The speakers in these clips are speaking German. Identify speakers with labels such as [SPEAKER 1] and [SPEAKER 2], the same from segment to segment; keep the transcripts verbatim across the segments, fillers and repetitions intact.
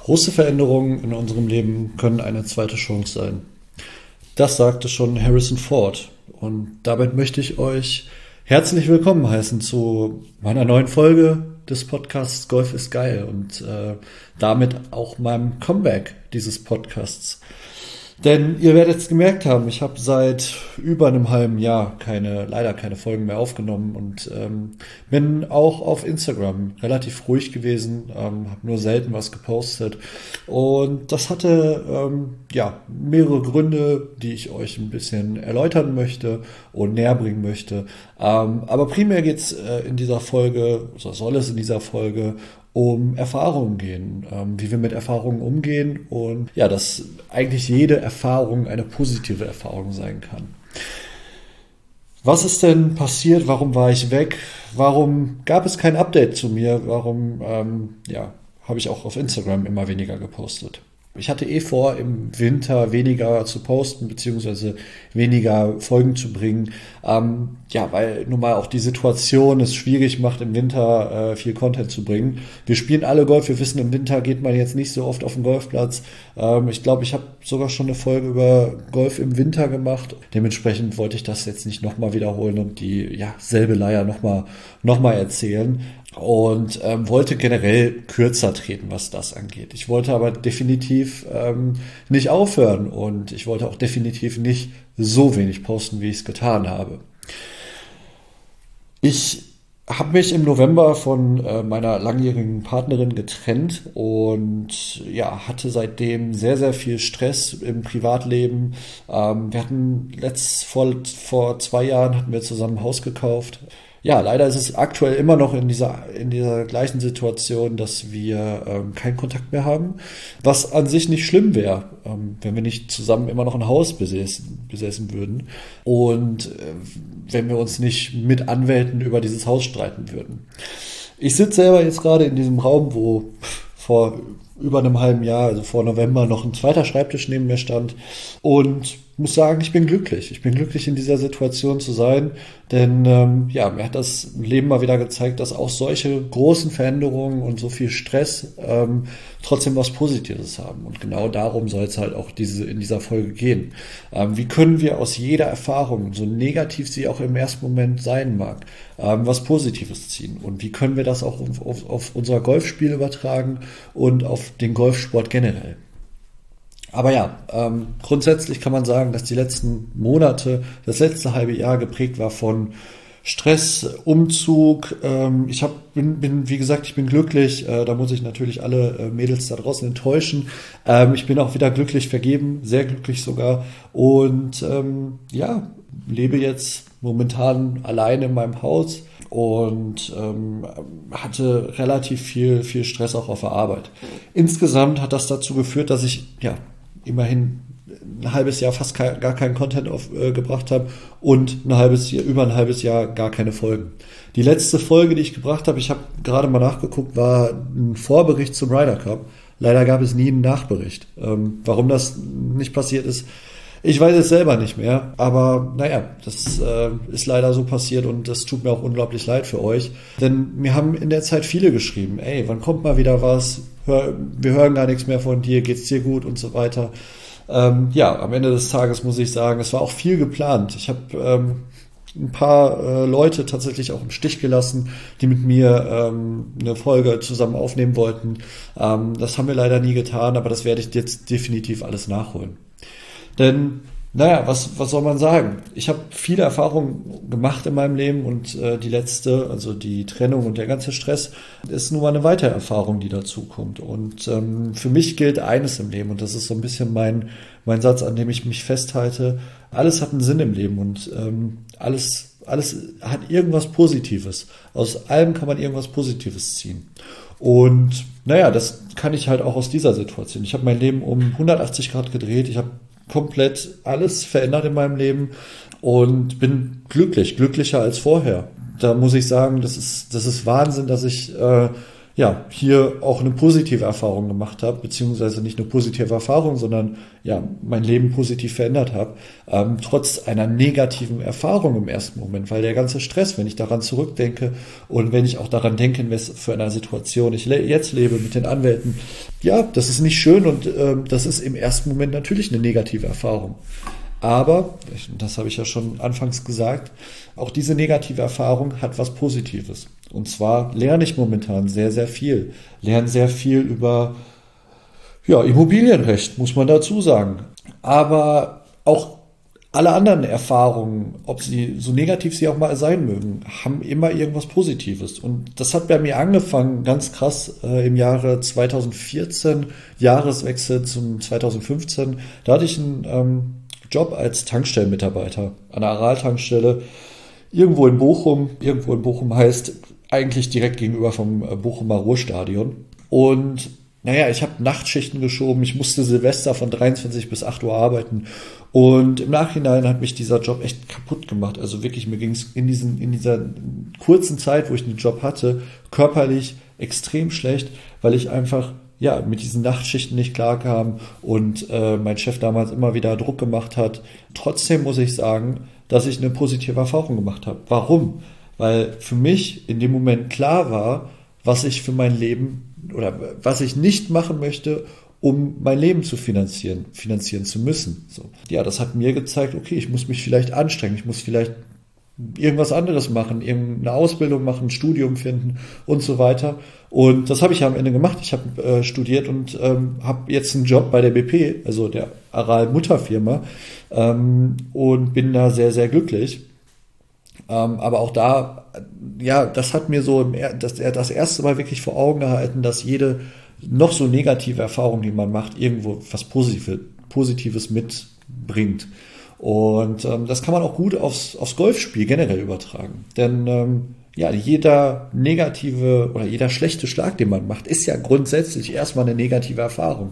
[SPEAKER 1] Große Veränderungen in unserem Leben können eine zweite Chance sein. Das sagte schon Harrison Ford. Und damit möchte ich euch herzlich willkommen heißen zu meiner neuen Folge des Podcasts Golf ist geil und äh, damit auch meinem Comeback dieses Podcasts. Denn ihr werdet es gemerkt haben, ich habe seit über einem halben Jahr keine, leider keine Folgen mehr aufgenommen und ähm, bin auch auf Instagram relativ ruhig gewesen, ähm, habe nur selten was gepostet und das hatte ähm, ja mehrere Gründe, die ich euch ein bisschen erläutern möchte und näher bringen möchte. Ähm, aber primär geht's äh, in dieser Folge, so soll es in dieser Folge um Erfahrungen gehen, ähm, wie wir mit Erfahrungen umgehen und ja, dass eigentlich jede Erfahrung eine positive Erfahrung sein kann. Was ist denn passiert? Warum war ich weg? Warum gab es kein Update zu mir? Warum ähm, ja, habe ich auch auf Instagram immer weniger gepostet? Ich hatte eh vor, im Winter weniger zu posten, beziehungsweise weniger Folgen zu bringen. Ähm, ja, weil nun mal auch die Situation es schwierig macht, im Winter äh, viel Content zu bringen. Wir spielen alle Golf, wir wissen, im Winter geht man jetzt nicht so oft auf den Golfplatz. Ähm, ich glaube, ich habe sogar schon eine Folge über Golf im Winter gemacht. Dementsprechend wollte ich das jetzt nicht nochmal wiederholen und die ja, selbe Leier nochmal noch mal erzählen. Und ähm, wollte generell kürzer treten, was das angeht. Ich wollte aber definitiv ähm, nicht aufhören und ich wollte auch definitiv nicht so wenig posten, wie ich es getan habe. Ich habe mich im November von äh, meiner langjährigen Partnerin getrennt und ja, hatte seitdem sehr, sehr viel Stress im Privatleben. Ähm, wir hatten letzt, vor, vor zwei Jahren hatten wir zusammen ein Haus gekauft. Ja, leider ist es aktuell immer noch in dieser, in dieser gleichen Situation, dass wir ähm, keinen Kontakt mehr haben, was an sich nicht schlimm wäre, ähm, wenn wir nicht zusammen immer noch ein Haus besessen, besessen würden und äh, wenn wir uns nicht mit Anwälten über dieses Haus streiten würden. Ich sitze selber jetzt gerade in diesem Raum, wo vor über einem halben Jahr, also vor November, noch ein zweiter Schreibtisch neben mir stand und muss sagen, ich bin glücklich. Ich bin glücklich, in dieser Situation zu sein, denn ähm, ja, mir hat das Leben mal wieder gezeigt, dass auch solche großen Veränderungen und so viel Stress ähm, trotzdem was Positives haben. Und genau darum soll es halt auch diese in dieser Folge gehen. Ähm, wie können wir aus jeder Erfahrung, so negativ sie auch im ersten Moment sein mag, ähm, was Positives ziehen? Und wie können wir das auch auf, auf, auf unser Golfspiel übertragen und auf den Golfsport generell? Aber ja, ähm, grundsätzlich kann man sagen, dass die letzten Monate, das letzte halbe Jahr geprägt war von Stress, Umzug. Ähm, ich hab, bin, bin, wie gesagt, ich bin glücklich. Äh, da muss ich natürlich alle äh, Mädels da draußen enttäuschen. Ähm, ich bin auch wieder glücklich vergeben, sehr glücklich sogar. Und ähm, ja, lebe jetzt momentan alleine in meinem Haus und ähm, hatte relativ viel, viel Stress auch auf der Arbeit. Insgesamt hat das dazu geführt, dass ich ja immerhin ein halbes Jahr fast kein, gar keinen Content aufgebracht äh, habe und ein halbes Jahr, über ein halbes Jahr gar keine Folgen. Die letzte Folge, die ich gebracht habe, ich habe gerade mal nachgeguckt, war ein Vorbericht zum Ryder Cup. Leider gab es nie einen Nachbericht. Ähm, warum das nicht passiert ist, ich weiß es selber nicht mehr, aber naja, das äh, ist leider so passiert und das tut mir auch unglaublich leid für euch. Denn mir haben in der Zeit viele geschrieben, ey, wann kommt mal wieder was? Hör, wir hören gar nichts mehr von dir, geht's dir gut und so weiter. Ähm, ja, am Ende des Tages muss ich sagen, es war auch viel geplant. Ich habe ähm, ein paar äh, Leute tatsächlich auch im Stich gelassen, die mit mir ähm, eine Folge zusammen aufnehmen wollten. Ähm, das haben wir leider nie getan, aber das werde ich jetzt definitiv alles nachholen. Denn, naja, was, was soll man sagen? Ich habe viele Erfahrungen gemacht in meinem Leben und äh, die letzte, also die Trennung und der ganze Stress, ist nun mal eine weitere Erfahrung, die dazu kommt. Und ähm, für mich gilt eines im Leben und das ist so ein bisschen mein, mein Satz, an dem ich mich festhalte. Alles hat einen Sinn im Leben und ähm, alles, alles hat irgendwas Positives. Aus allem kann man irgendwas Positives ziehen. Und naja, das kann ich halt auch aus dieser Situation. Ich habe mein Leben um hundertachtzig Grad gedreht. Ich habe komplett alles verändert in meinem Leben und bin glücklich, glücklicher als vorher. Da muss ich sagen, das ist, das ist Wahnsinn, dass ich äh, ja, hier auch eine positive Erfahrung gemacht habe, beziehungsweise nicht eine positive Erfahrung, sondern ja, mein Leben positiv verändert habe, ähm, trotz einer negativen Erfahrung im ersten Moment, weil der ganze Stress, wenn ich daran zurückdenke und wenn ich auch daran denke, in was für einer Situation ich le- jetzt lebe mit den Anwälten, ja, das ist nicht schön und ähm, das ist im ersten Moment natürlich eine negative Erfahrung. Aber, das habe ich ja schon anfangs gesagt, auch diese negative Erfahrung hat was Positives. Und zwar lerne ich momentan sehr, sehr viel. Lerne sehr viel über ja, Immobilienrecht, muss man dazu sagen. Aber auch alle anderen Erfahrungen, ob sie so negativ sie auch mal sein mögen, haben immer irgendwas Positives. Und das hat bei mir angefangen, ganz krass, äh, im Jahre zweitausendvierzehn, Jahreswechsel zum zweitausendfünfzehn. Da hatte ich einen ähm, Job als Tankstellenmitarbeiter an der Aral-Tankstelle irgendwo in Bochum. Irgendwo in Bochum heißt eigentlich direkt gegenüber vom Bochumer Ruhrstadion. Und naja, ich habe Nachtschichten geschoben. Ich musste Silvester von dreiundzwanzig bis acht Uhr arbeiten. Und im Nachhinein hat mich dieser Job echt kaputt gemacht. Also wirklich, mir ging es in diesen, in dieser kurzen Zeit, wo ich den Job hatte, körperlich extrem schlecht, weil ich einfach ja, mit diesen Nachtschichten nicht klarkam und äh, mein Chef damals immer wieder Druck gemacht hat. Trotzdem muss ich sagen, dass ich eine positive Erfahrung gemacht habe. Warum? Weil für mich in dem Moment klar war, was ich für mein Leben oder was ich nicht machen möchte, um mein Leben zu finanzieren, finanzieren zu müssen. So. Ja, das hat mir gezeigt, okay, ich muss mich vielleicht anstrengen, ich muss vielleicht irgendwas anderes machen, irgendeine Ausbildung machen, ein Studium finden und so weiter. Und das habe ich ja am Ende gemacht. Ich habe äh, studiert und ähm, habe jetzt einen Job bei der B P, also der Aral-Mutterfirma, ähm, und bin da sehr, sehr glücklich. Ähm, aber auch da, ja, das hat mir so im, das, das erste Mal wirklich vor Augen gehalten, dass jede noch so negative Erfahrung, die man macht, irgendwo was Positives, Positives mitbringt. Und ähm, das kann man auch gut aufs, aufs Golfspiel generell übertragen. Denn ähm, ja, jeder negative oder jeder schlechte Schlag, den man macht, ist ja grundsätzlich erstmal eine negative Erfahrung.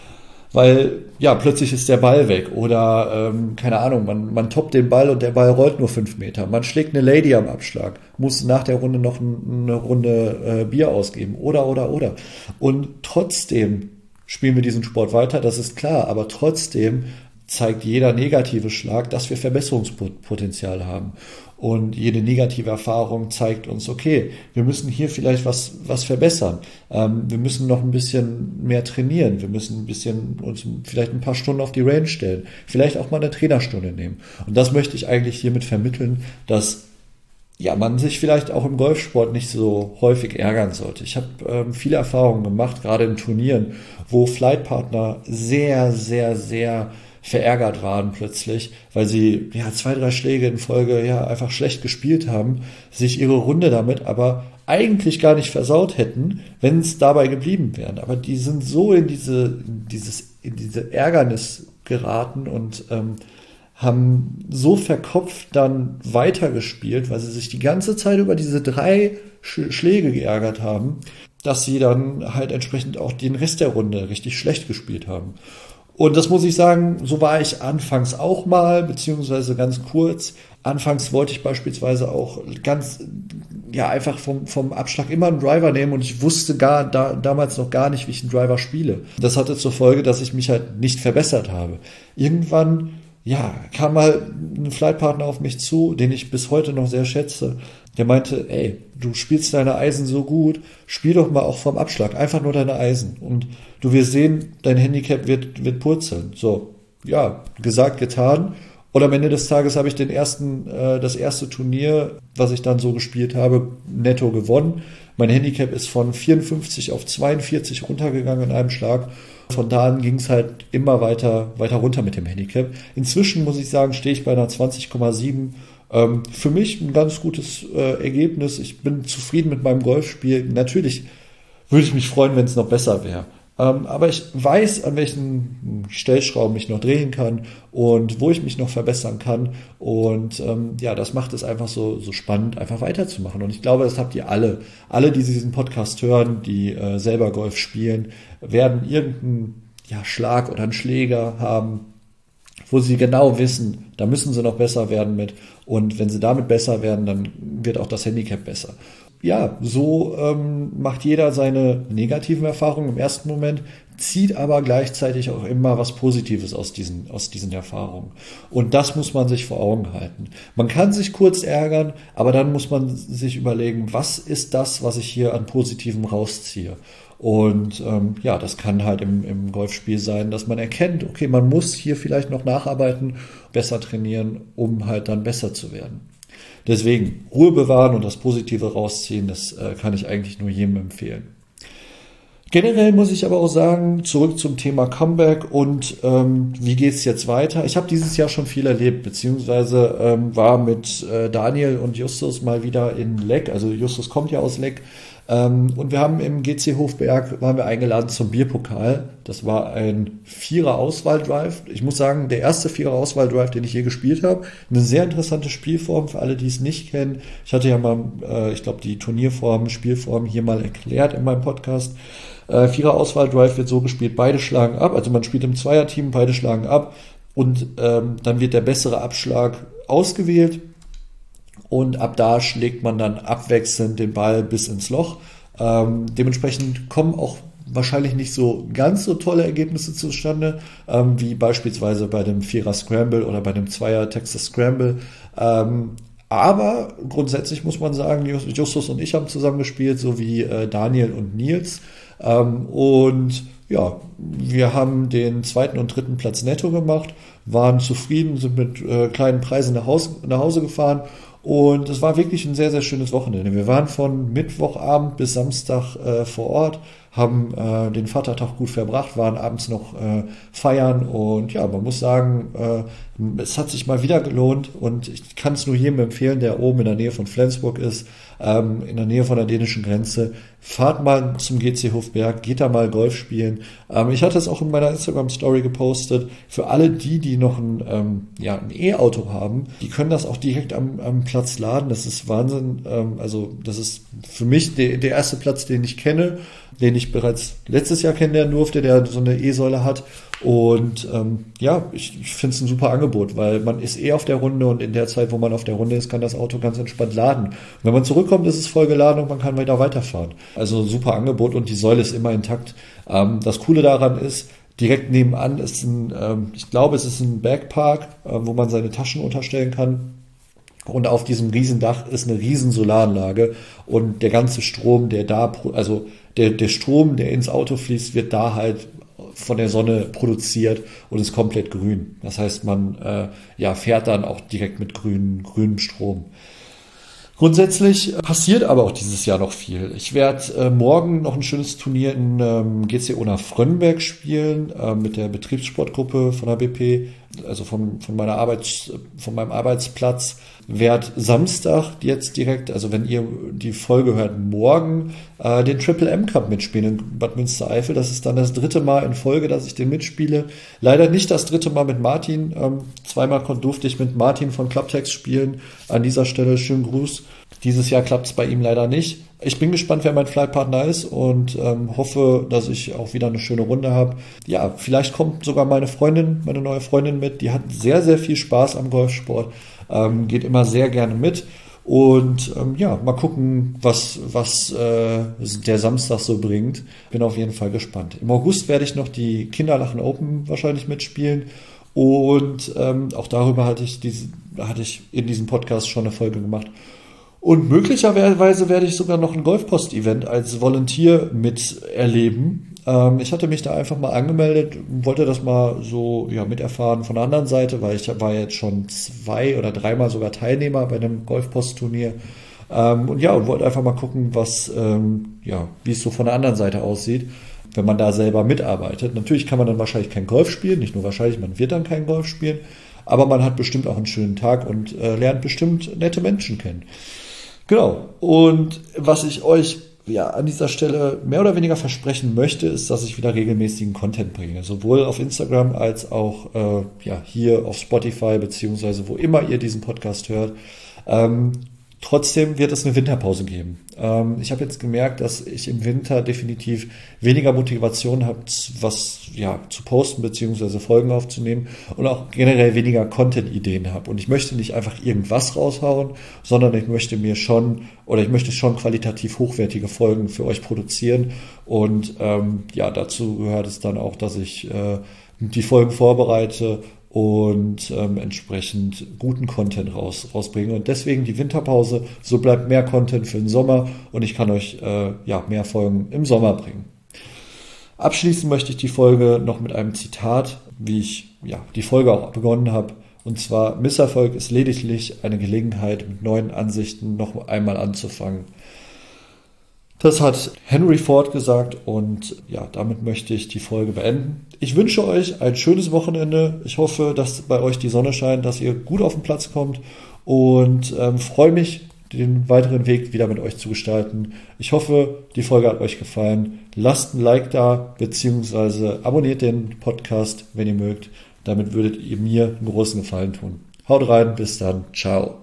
[SPEAKER 1] Weil, ja, plötzlich ist der Ball weg oder, ähm, keine Ahnung, man, man toppt den Ball und der Ball rollt nur fünf Meter. Man schlägt eine Lady am Abschlag, muss nach der Runde noch ein, eine Runde äh, Bier ausgeben oder, oder, oder. Und trotzdem spielen wir diesen Sport weiter, das ist klar, aber trotzdem zeigt jeder negative Schlag, dass wir Verbesserungspotenzial haben. Und jede negative Erfahrung zeigt uns, okay, wir müssen hier vielleicht was, was verbessern. Ähm, wir müssen noch ein bisschen mehr trainieren. Wir müssen ein bisschen uns vielleicht ein paar Stunden auf die Range stellen. Vielleicht auch mal eine Trainerstunde nehmen. Und das möchte ich eigentlich hiermit vermitteln, dass ja, man sich vielleicht auch im Golfsport nicht so häufig ärgern sollte. Ich habe ähm, viele Erfahrungen gemacht, gerade in Turnieren, wo Flightpartner sehr, sehr, sehr verärgert waren plötzlich, weil sie ja zwei, drei Schläge in Folge ja einfach schlecht gespielt haben, sich ihre Runde damit aber eigentlich gar nicht versaut hätten, wenn es dabei geblieben wären. Aber die sind so in diese, in dieses, in diese Ärgernis geraten und ähm, haben so verkopft dann weitergespielt, weil sie sich die ganze Zeit über diese drei Sch- Schläge geärgert haben, dass sie dann halt entsprechend auch den Rest der Runde richtig schlecht gespielt haben. Und das muss ich sagen, so war ich anfangs auch mal, beziehungsweise ganz kurz. Anfangs wollte ich beispielsweise auch ganz, ja, einfach vom, vom Abschlag immer einen Driver nehmen und ich wusste gar, da, damals noch gar nicht, wie ich einen Driver spiele. Das hatte zur Folge, dass ich mich halt nicht verbessert habe. Irgendwann, ja, kam mal ein Flightpartner auf mich zu, den ich bis heute noch sehr schätze. Der meinte, ey, du spielst deine Eisen so gut, spiel doch mal auch vom Abschlag, einfach nur deine Eisen. Und du wirst sehen, dein Handicap wird, wird purzeln. So, ja, gesagt, getan. Und am Ende des Tages habe ich den ersten, äh, das erste Turnier, was ich dann so gespielt habe, netto gewonnen. Mein Handicap ist von vierundfünfzig auf zweiundvierzig runtergegangen in einem Schlag. Von da an ging es halt immer weiter, weiter runter mit dem Handicap. Inzwischen muss ich sagen, stehe ich bei einer zwanzig Komma sieben. Ähm, für mich ein ganz gutes äh, Ergebnis. Ich bin zufrieden mit meinem Golfspiel. Natürlich würde ich mich freuen, wenn es noch besser wäre. Ähm, aber ich weiß, an welchen Stellschrauben ich noch drehen kann und wo ich mich noch verbessern kann. Und ähm, ja, das macht es einfach so, so spannend, einfach weiterzumachen. Und ich glaube, das habt ihr alle. Alle, die diesen Podcast hören, die äh, selber Golf spielen, werden irgendeinen ja, Schlag oder einen Schläger haben, wo sie genau wissen, da müssen sie noch besser werden mit. Und wenn sie damit besser werden, dann wird auch das Handicap besser. ja, so ähm, macht jeder seine negativen Erfahrungen im ersten Moment, zieht aber gleichzeitig auch immer was Positives aus diesen, aus diesen Erfahrungen. Und das muss man sich vor Augen halten. Man kann sich kurz ärgern, aber dann muss man sich überlegen, was ist das, was ich hier an Positivem rausziehe? Und ähm, ja, das kann halt im, im Golfspiel sein, dass man erkennt, okay, man muss hier vielleicht noch nacharbeiten, besser trainieren, um halt dann besser zu werden. Deswegen Ruhe bewahren und das Positive rausziehen, das äh, kann ich eigentlich nur jedem empfehlen. Generell muss ich aber auch sagen, zurück zum Thema Comeback und ähm, wie geht's jetzt weiter? Ich habe dieses Jahr schon viel erlebt, beziehungsweise ähm, war mit äh, Daniel und Justus mal wieder in Leck, also Justus kommt ja aus Leck, ähm, und wir haben im G C Hofberg, waren wir eingeladen zum Bierpokal. Das war ein Vierer-Auswahl-Drive. Ich muss sagen, der erste Vierer-Auswahl-Drive, den ich je gespielt habe. Eine sehr interessante Spielform für alle, die es nicht kennen. Ich hatte ja mal, äh, ich glaube, die Turnierform, Spielform hier mal erklärt in meinem Podcast. Äh, Vierer-Auswahl-Drive wird so gespielt, beide schlagen ab. Also man spielt im Zweierteam, beide schlagen ab. Und ähm, dann wird der bessere Abschlag ausgewählt. Und ab da schlägt man dann abwechselnd den Ball bis ins Loch. Ähm, dementsprechend kommen auch wahrscheinlich nicht so ganz so tolle Ergebnisse zustande, ähm, wie beispielsweise bei dem Vierer Scramble oder bei dem Zweier Texas Scramble. Ähm, aber grundsätzlich muss man sagen, Justus und ich haben zusammen gespielt, so wie äh, Daniel und Nils. Ähm, und ja, wir haben den zweiten und dritten Platz netto gemacht, waren zufrieden, sind mit äh, kleinen Preisen nach Hause, nach Hause gefahren. Und es war wirklich ein sehr, sehr schönes Wochenende. Wir waren von Mittwochabend bis Samstag äh, vor Ort, haben äh, den Vatertag gut verbracht, waren abends noch äh, feiern und ja, man muss sagen, äh, es hat sich mal wieder gelohnt und ich kann es nur jedem empfehlen, der oben in der Nähe von Flensburg ist, ähm, in der Nähe von der dänischen Grenze. Fahrt mal zum G C Hofberg, geht da mal Golf spielen. Ähm, ich hatte es auch in meiner Instagram-Story gepostet. Für alle die, die noch ein, ähm, ja, ein E-Auto haben, die können das auch direkt am, am Platz laden. Das ist Wahnsinn. Ähm, also das ist für mich der, der erste Platz, den ich kenne, den ich bereits letztes Jahr kennenlernen durfte, der so eine E-Säule hat. Und ähm, ja, ich, ich finde es ein super Angebot, weil man ist eh auf der Runde und in der Zeit, wo man auf der Runde ist, kann das Auto ganz entspannt laden. Und wenn man zurückkommt, ist es voll geladen und man kann weiter weiterfahren. Also super Angebot und die Säule ist immer intakt. Ähm, das Coole daran ist, direkt nebenan ist ein, ähm, ich glaube, es ist ein Backpark, äh, wo man seine Taschen unterstellen kann. Und auf diesem Riesendach ist eine riesen Solaranlage und der ganze Strom, der da, also der, der Strom, der ins Auto fließt, wird da halt von der Sonne produziert und ist komplett grün. Das heißt, man äh, ja, fährt dann auch direkt mit grün, grünem Strom. Grundsätzlich passiert aber auch dieses Jahr noch viel. Ich werde äh, morgen noch ein schönes Turnier in ähm, G C Unna-Frönnberg spielen, äh, mit der Betriebssportgruppe von der B P, also von, von meiner Arbeits, von meinem Arbeitsplatz. Werd Samstag jetzt direkt, also wenn ihr die Folge hört, morgen äh, den Triple M Cup mitspielen in Bad Münstereifel. Das ist dann das dritte Mal in Folge, dass ich den mitspiele. Leider nicht das dritte Mal mit Martin. Ähm, zweimal durfte ich mit Martin von Clubtex spielen. An dieser Stelle schönen Gruß. Dieses Jahr klappt es bei ihm leider nicht. Ich bin gespannt, wer mein Flightpartner ist und ähm, hoffe, dass ich auch wieder eine schöne Runde habe. Ja, vielleicht kommt sogar meine Freundin, meine neue Freundin mit. Die hat sehr, sehr viel Spaß am Golfsport, ähm, geht immer sehr gerne mit. Und ähm, ja, mal gucken, was, was äh, der Samstag so bringt. Bin auf jeden Fall gespannt. Im August werde ich noch die Kinderlachen Open wahrscheinlich mitspielen. Und ähm, auch darüber hatte ich, diese, hatte ich in diesem Podcast schon eine Folge gemacht. Und möglicherweise werde ich sogar noch ein Golfpost-Event als Volunteer miterleben. Ähm, ich hatte mich da einfach mal angemeldet, wollte das mal so ja, miterfahren von der anderen Seite, weil ich war jetzt schon zwei oder dreimal sogar Teilnehmer bei einem Golfpost-Turnier. Ähm, und ja, und wollte einfach mal gucken, was, ähm, ja, wie es so von der anderen Seite aussieht, wenn man da selber mitarbeitet. Natürlich kann man dann wahrscheinlich kein Golf spielen, nicht nur wahrscheinlich, man wird dann kein Golf spielen, aber man hat bestimmt auch einen schönen Tag und äh, lernt bestimmt nette Menschen kennen. Genau. Und was ich euch ja an dieser Stelle mehr oder weniger versprechen möchte, ist, dass ich wieder regelmäßigen Content bringe. Sowohl auf Instagram als auch äh, ja, hier auf Spotify, beziehungsweise wo immer ihr diesen Podcast hört. Ähm, Trotzdem wird es eine Winterpause geben. Ähm, ich habe jetzt gemerkt, dass ich im Winter definitiv weniger Motivation habe, was ja zu posten beziehungsweise Folgen aufzunehmen und auch generell weniger Content-Ideen habe. Und ich möchte nicht einfach irgendwas raushauen, sondern ich möchte mir schon oder ich möchte schon qualitativ hochwertige Folgen für euch produzieren. Und ähm, ja, dazu gehört es dann auch, dass ich äh, die Folgen vorbereite und ähm, entsprechend guten Content raus, rausbringen. Und deswegen die Winterpause, so bleibt mehr Content für den Sommer und ich kann euch äh, ja mehr Folgen im Sommer bringen. Abschließen möchte ich die Folge noch mit einem Zitat, wie ich ja die Folge auch begonnen habe. Und zwar: Misserfolg ist lediglich eine Gelegenheit, mit neuen Ansichten noch einmal anzufangen. Das hat Henry Ford gesagt und ja, damit möchte ich die Folge beenden. Ich wünsche euch ein schönes Wochenende. Ich hoffe, dass bei euch die Sonne scheint, dass ihr gut auf den Platz kommt und ähm, freue mich, den weiteren Weg wieder mit euch zu gestalten. Ich hoffe, die Folge hat euch gefallen. Lasst ein Like da, beziehungsweise abonniert den Podcast, wenn ihr mögt. Damit würdet ihr mir einen großen Gefallen tun. Haut rein, bis dann, ciao.